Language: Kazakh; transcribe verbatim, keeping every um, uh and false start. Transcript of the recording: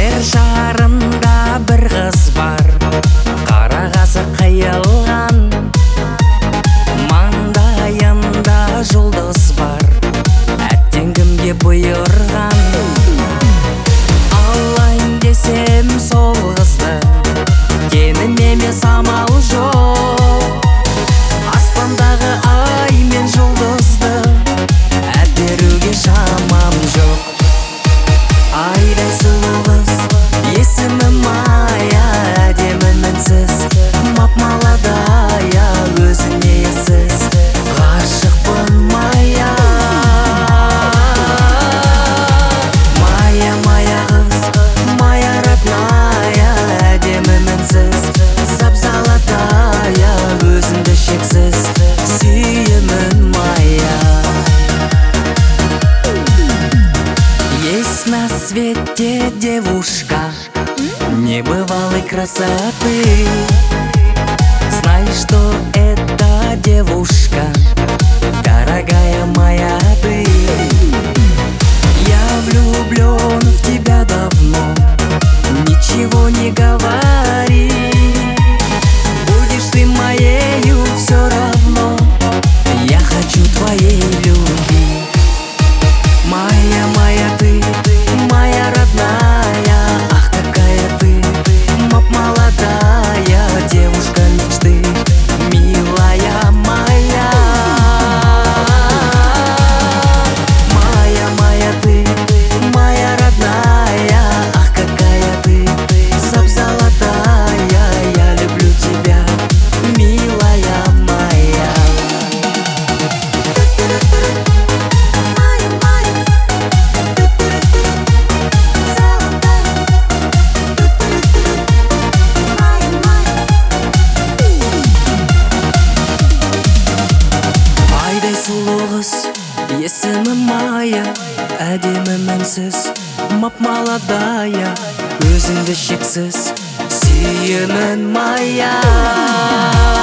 Жер шарында бір қыз бар, қарағасы қиылған, маңдайында жұлдыз бар, әттең кімге бұйырған. Алайын десем сол қызды, тенім емес амал жоқ. Аспандағы ай мен жұлдызды әперуге шамам жоқ. Айдай сұлу қыз, есімі Майя, әдемі мінсіз, мап-маладая, өзіне ессіз, ғашықпын Майя. Майя, Майя қыз, Майя родная, әдемі мінсіз, сап-салатая, өзіңді шексіз сүйемін Майя. Есть на свете девушка небывалой красоты. Знай, что эта девушка дорогая моя ты. Я влюблен в тебя давно, ничего не говори. Будешь ты моею все равно, я хочу твоей любви. Майя, Майя ты, моя родная, ах какая ты, мап молодая, девушка мечты, милая моя. Майя, Майя ты, моя родная, ах какая ты, сап золотая, я люблю тебя, милая моя. Айдай сұлу қыз, есімі Майя, әдемі мінсіз, мап-маладая, өзіңді шексіз сүйемін Майя.